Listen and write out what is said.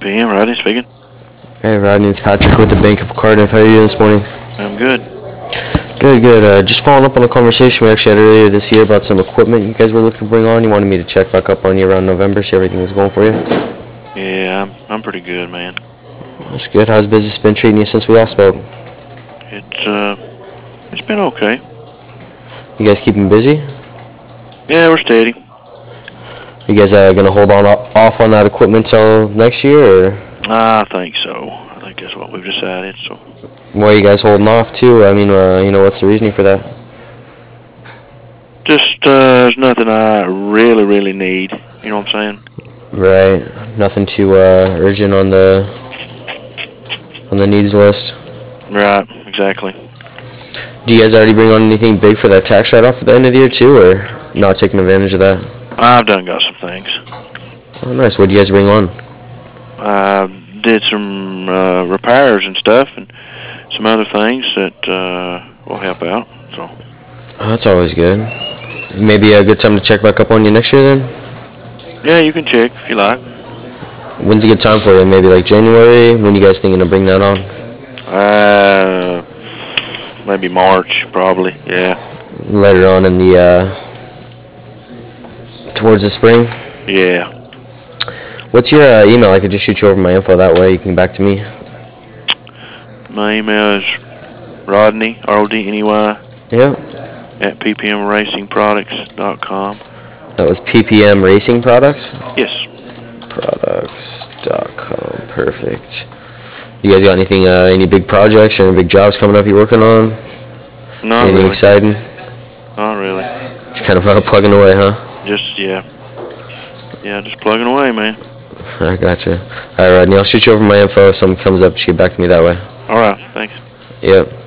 PPM, Rodney speaking. Hey Rodney, it's Patrick with the Bank of Cardiff. How are you doing this morning? I'm good. Good. Just following up on a conversation we actually had earlier this year about some equipment you guys were looking to bring on. You wanted me to check back up on you around November, see how everything was going for you. Yeah, I'm pretty good, man. That's good. How's business been treating you since we last spoke? It's been okay. You guys keeping busy? Yeah, we're steady. You guys gonna hold on off on that equipment till next year, or I think so. I think that's what we've decided. So why are you guys holding off too? I mean, what's the reasoning for that? just there's nothing I really need. You know what I'm saying? Right. Nothing too urgent on the needs list. Right. Exactly. Do you guys already bring on anything big for that tax write-off at the end of the year too, or not taking advantage of that? I've done got some things. Oh, nice. What do you guys bring on? I did some repairs and stuff, and some other things that will help out. So. Oh, that's always good. Maybe a good time to check back up on you next year then? Yeah, you can check if you like. When's a good time for you? Maybe like January? When you guys thinking to bring that on? Maybe March, probably. Yeah. Later on in the, towards the spring? Yeah. What's your email? I could just shoot you over my info. That way you can get back to me. My email is Rodney, R-O-D-N-E-Y, Yeah. at ppmracingproducts.com. That was PPM Racing Products? Yes. Products.com. Perfect. You guys got anything, any big projects or any big jobs coming up you're working on? Not Anything really. exciting? Not really. Just kind of plugging away, huh? Just, yeah. Yeah, just plugging away, man. I gotcha. All right, Rodney, I'll shoot you over my info. If something comes up, just get back to me that way. All right. Thanks. Yep.